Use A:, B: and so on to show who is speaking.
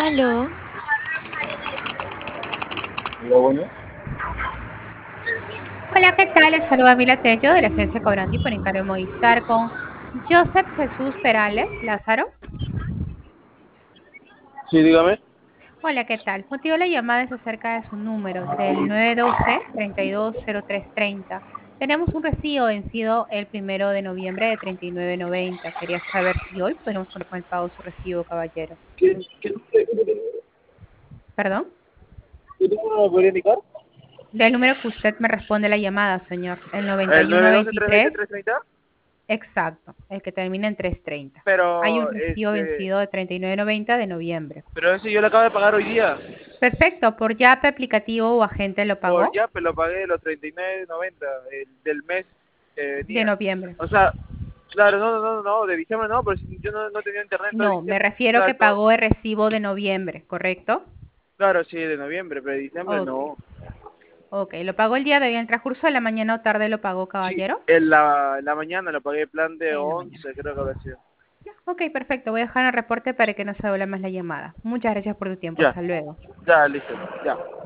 A: Aló,
B: Lo bueno,
C: Hola, ¿qué tal? Les saluda Mila Tello de la agencia Cobrandi por encargo de Movistar con Joseph Jesús Perales Lázaro.
B: sí, dígame.
C: Hola, ¿qué tal? Motivo de la llamada es acerca de su número del 912-320330. Tenemos un recibo vencido el 1 de noviembre de 39.90. Quería saber si hoy podemos poner con el pago de su recibo, caballero. ¿Perdón?
B: ¿Qué número me podría indicar?
C: Del número que usted me responde la llamada, señor. El
B: El
C: 9123.
B: 912-320-330.
C: Exacto, el que termina en 330. Hay un
B: Pero,
C: recibo vencido de 39.90 de noviembre.
B: pero ese yo lo acabo de pagar hoy día.
C: Perfecto, ¿por Yape, aplicativo o agente lo
B: Por
C: pagó?
B: Yape lo pagué los 39.90 del mes que
C: De
B: venía.
C: noviembre.
B: O sea, claro, no, de diciembre no, pero si yo no tenía internet todo
C: No, me
B: diciembre.
C: refiero que
B: Claro,
C: pagó el recibo de noviembre, ¿correcto?
B: claro, sí, de noviembre, pero de diciembre
C: Ok,
B: no.
C: ok. ¿Lo pagó el día de hoy en el transcurso de la mañana o tarde lo pagó,
B: Sí,
C: caballero?
B: en la mañana lo pagué plan de
C: En la
B: 11
C: mañana.
B: creo que había sido.
C: Ya, ok, perfecto. Voy a dejar el reporte para que no se vuelva más la llamada. Muchas gracias por tu tiempo.
B: Ya,
C: Hasta luego.
B: ya, listo, ya.